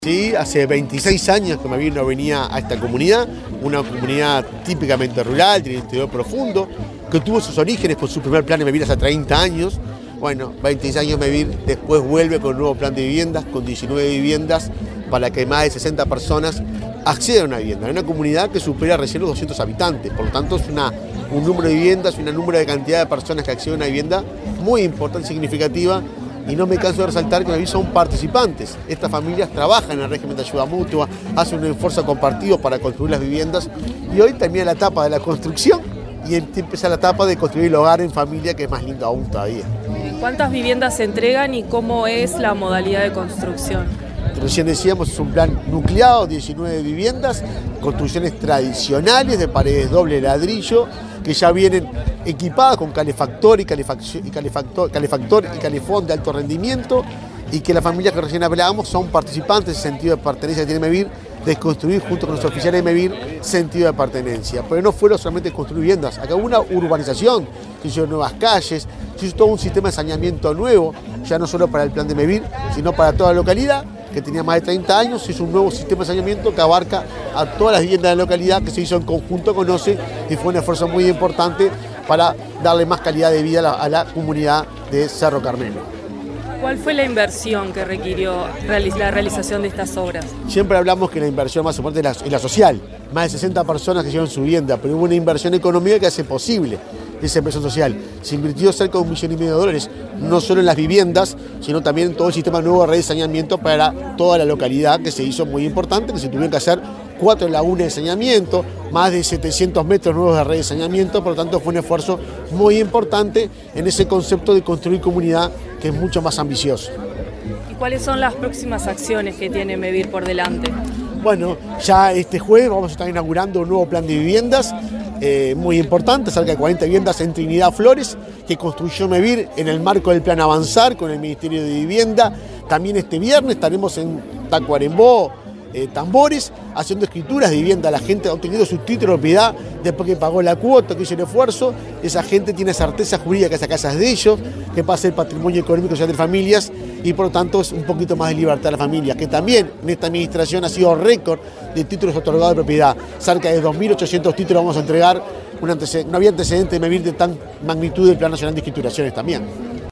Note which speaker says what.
Speaker 1: Sí, hace 26 años que Mevir no venía a esta comunidad, una comunidad típicamente rural, de interior profundo, que tuvo sus orígenes con su primer plan de Mevir hace 30 años. Bueno, 26 años Mevir después vuelve con un nuevo plan de viviendas, con 19 viviendas, para que más de 60 personas accedan a una vivienda. Es una comunidad que supera recién los 200 habitantes, por lo tanto es un número de viviendas, un número de cantidad de personas que acceden a una vivienda muy importante y significativa. Y no me canso de resaltar que Mevir son participantes. Estas familias trabajan en el régimen de ayuda mutua, hacen un esfuerzo compartido para construir las viviendas y hoy termina la etapa de la construcción y empieza la etapa de construir el hogar en familia, que es más lindo aún todavía.
Speaker 2: ¿Cuántas viviendas se entregan y cómo es la modalidad de construcción?
Speaker 1: Recién decíamos, es un plan nucleado, 19 viviendas, construcciones tradicionales de paredes doble ladrillo, que ya vienen equipadas con calefactor y calefón de alto rendimiento, y que las familias que recién hablábamos son participantes en ese sentido de pertenencia que tiene Mevir, de construir junto con los oficiales de Mevir sentido de pertenencia. Pero no fueron solamente construir viviendas, acá hubo una urbanización, se hicieron nuevas calles, se hizo todo un sistema de saneamiento nuevo, ya no solo para el plan de Mevir, sino para toda la localidad, que tenía más de 30 años, se hizo un nuevo sistema de saneamiento que abarca a todas las viviendas de la localidad, que se hizo en conjunto con OCE, y fue un esfuerzo muy importante para darle más calidad de vida a la comunidad de Cerro Carmelo.
Speaker 2: ¿Cuál fue la inversión que requirió la realización de estas obras?
Speaker 1: Siempre hablamos que la inversión más importante es la social, más de 60 personas que hicieron su vivienda, pero hubo una inversión económica que hace posible esa inversión social. Se invirtió cerca de $1,5 millones, no solo en las viviendas, sino también en todo el sistema nuevo de red de saneamiento para toda la localidad, que se hizo muy importante, que se tuvieron que hacer 4 lagunas de saneamiento, más de 700 metros nuevos de red de saneamiento, por lo tanto fue un esfuerzo muy importante en ese concepto de construir comunidad, que es mucho más ambicioso.
Speaker 2: ¿Y cuáles son las próximas acciones que tiene Mevir por delante?
Speaker 1: Bueno, ya este jueves vamos a estar inaugurando un nuevo plan de viviendas muy importante, cerca de 40 viviendas en Trinidad Flores, que construyó Mevir en el marco del plan Avanzar con el Ministerio de Vivienda. También este viernes estaremos en Tacuarembó, Tambores, haciendo escrituras de vivienda. La gente ha obtenido su título de propiedad después que pagó la cuota, que hizo el esfuerzo. Esa gente tiene certeza jurídica que esa casa es de ellos, que pasa el patrimonio económico social de familias, y por lo tanto es un poquito más de libertad a la familia, que también en esta administración ha sido récord de títulos otorgados de propiedad. Cerca de 2.800 títulos vamos a entregar. No había antecedente de Mevir de tan magnitud del Plan Nacional de Escrituraciones también.